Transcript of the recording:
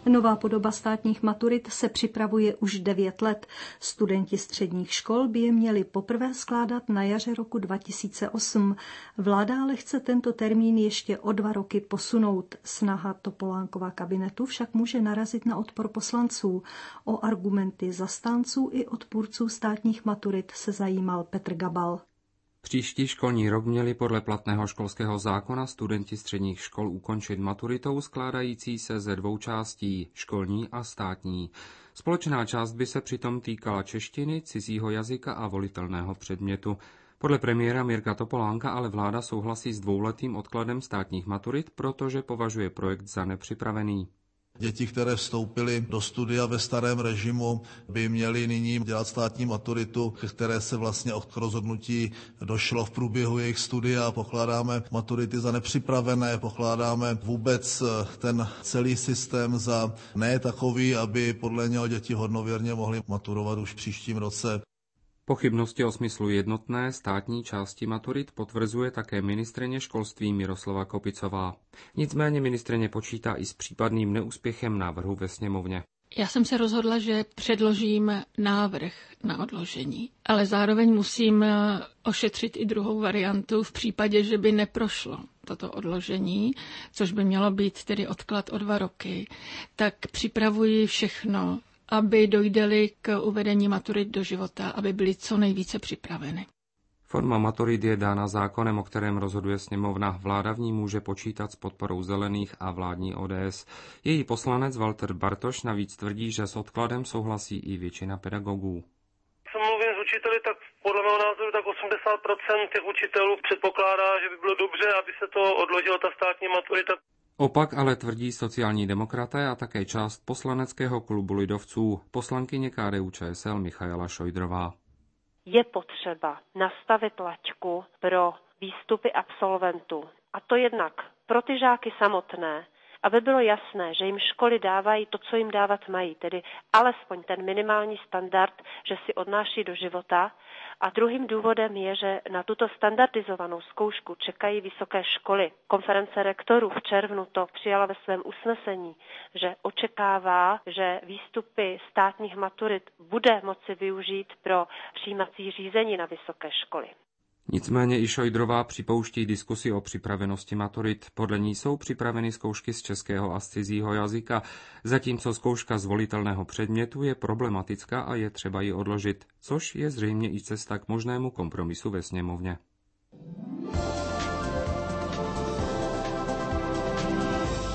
Nová podoba státních maturit se připravuje už 9 let. Studenti středních škol by je měli poprvé skládat na jaře roku 2008. Vláda ale chce tento termín ještě o 2 roky posunout. Snaha Topolánkova kabinetu však může narazit na odpor poslanců. O argumenty zastánců i odpůrců státních maturit se zajímal Petr Gabal. Příští školní rok měli podle platného školského zákona studenti středních škol ukončit maturitou skládající se ze 2 částí, školní a státní. Společná část by se přitom týkala češtiny, cizího jazyka a volitelného předmětu. Podle premiéra Mirka Topolánka ale vláda souhlasí s 2letým odkladem státních maturit, protože považuje projekt za nepřipravený. Děti, které vstoupily do studia ve starém režimu, by měly nyní dělat státní maturitu, které se vlastně k rozhodnutí došlo v průběhu jejich studia. Pokládáme maturity za nepřipravené, pokládáme vůbec ten celý systém za ne takový, aby podle něho děti hodnověrně mohly maturovat už v příštím roce. Pochybnosti o smyslu jednotné státní části maturit potvrzuje také ministryně školství Miroslava Kopicová. Nicméně ministryně počítá i s případným neúspěchem návrhu ve sněmovně. Já jsem se rozhodla, že předložím návrh na odložení, ale zároveň musím ošetřit i druhou variantu v případě, že by neprošlo toto odložení, což by mělo být tedy odklad o 2 roky, tak připravuji všechno, aby dojdeli k uvedení maturit do života, aby byly co nejvíce připraveny. Forma maturit je dána zákonem, o kterém rozhoduje sněmovna. Vláda v ní může počítat s podporou zelených a vládní ODS. Její poslanec Walter Bartoš navíc tvrdí, že s odkladem souhlasí i většina pedagogů. Co mluvím s učiteli, tak podle mého názoru tak 80% těch učitelů předpokládá, že by bylo dobře, aby se to odložila ta státní maturita. Opak ale tvrdí sociální demokraté a také část poslaneckého klubu lidovců, poslankyně KDU-ČSL Michaela Šojdrová. Je potřeba nastavit laťku pro výstupy absolventů. A to jednak pro ty žáky samotné, aby bylo jasné, že jim školy dávají to, co jim dávat mají, tedy alespoň ten minimální standard, že si odnáší do života. A druhým důvodem je, že na tuto standardizovanou zkoušku čekají vysoké školy. Konference rektorů v červnu to přijala ve svém usnesení, že očekává, že výstupy státních maturit bude moci využít pro přijímací řízení na vysoké školy. Nicméně i Šojdrová připouští diskusi o připravenosti maturit. Podle ní jsou připraveny zkoušky z českého a z cizího jazyka, zatímco zkouška z volitelného předmětu je problematická a je třeba ji odložit, což je zřejmě i cesta k možnému kompromisu ve sněmovně.